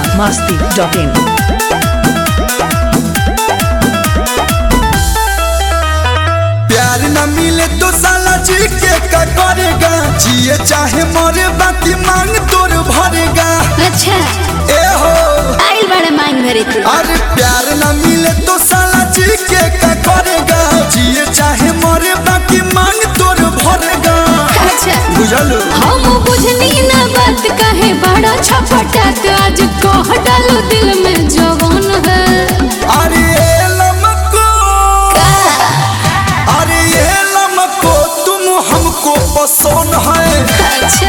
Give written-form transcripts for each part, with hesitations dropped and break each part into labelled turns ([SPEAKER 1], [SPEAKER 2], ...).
[SPEAKER 1] biharmasti.in।
[SPEAKER 2] प्यार न मिले तो साला जी के का करेगा, जिए चाहे मरे बाकी मांग तोर भरेगा।
[SPEAKER 3] अच्छा
[SPEAKER 2] ए हो
[SPEAKER 3] आइल बड़े मांग भरे थे।
[SPEAKER 2] अरे प्यार न मिले तो साला जी के का करेगा, जिए चाहे मरे बाकी मांग तोर भरेगा।
[SPEAKER 3] अच्छा
[SPEAKER 2] बुझलो
[SPEAKER 3] हम बुझनी ना बात कहे बड़ा छपटा आज कह डालो दिल में जवान है।
[SPEAKER 2] अरे ये लमको, अरे ये लमको तुम हमको पसंद है।
[SPEAKER 3] अच्छा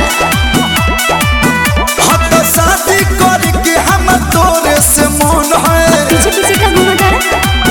[SPEAKER 2] हद शादी करके हम तोरे से मन है।
[SPEAKER 3] पीछे पीछे का घूमता रहा।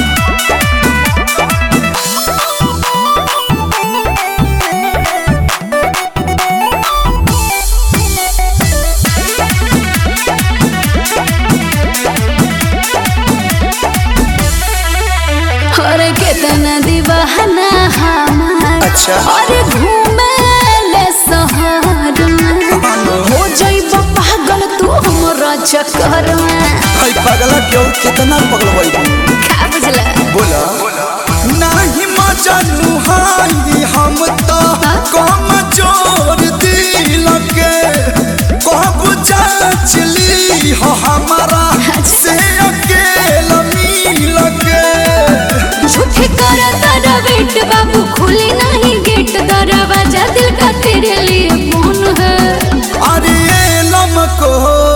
[SPEAKER 3] अरे कितना दीवाना हमार।
[SPEAKER 2] अच्छा।
[SPEAKER 3] अरे घूमे ले शहर में हो जाइबो पागल तू हमरा चक्कर में।
[SPEAKER 2] भाई पगला क्यों कितना पगलवाई
[SPEAKER 3] का बुझला
[SPEAKER 2] बोला नहीं मजनू हाई हम तो कम जोर दिल के कहबू चली हो हमारा से अकेला मिल के।
[SPEAKER 3] झूठे करा तारा वेट बाबू खुली नहीं गेट दरवाजा दिल का तेरे लिए कौन है।
[SPEAKER 2] अरे ये लमको,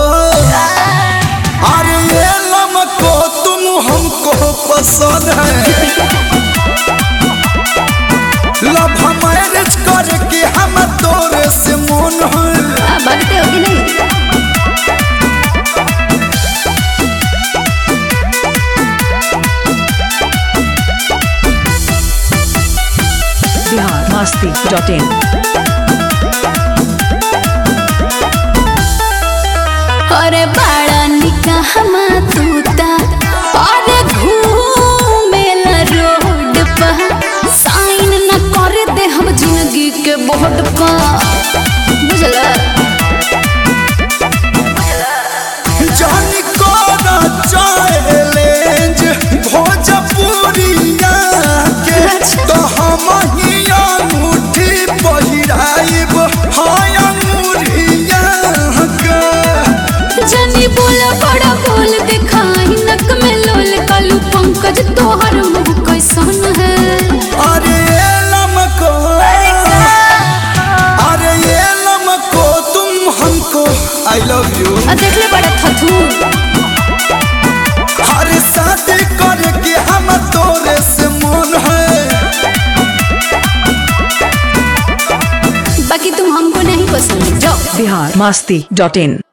[SPEAKER 2] अरे ये लमको तुम हमको पसंद है। लव मैरिज करके हम तोरे से मन है।
[SPEAKER 3] भगते होगी नहीं।
[SPEAKER 1] biharmasti.in।
[SPEAKER 3] अरे बड़ा निकाह तूता अरे घूमेला रोड पर साइन न कर दे हम जिंदगी के बोर्ड पर। बुझला
[SPEAKER 2] जानी कोना चैलेंज भोजपुरिया के तो हम ही अंगूठी पहिराइब हाय अंगूरिया के।
[SPEAKER 3] जनी बोला बड़ा बोल दिखाई नक में लोल कालू पंकज तोहर मुंह कैसन है।
[SPEAKER 2] अरे ये लमको, अरे ये लमको तुम हमको आई लव यू।
[SPEAKER 3] देख ले बड़ा थथू
[SPEAKER 2] हर शादी करके हम तोरे से मन है।
[SPEAKER 3] बाकी तुम हमको नहीं पसंद जाओ।
[SPEAKER 1] biharmasti.in।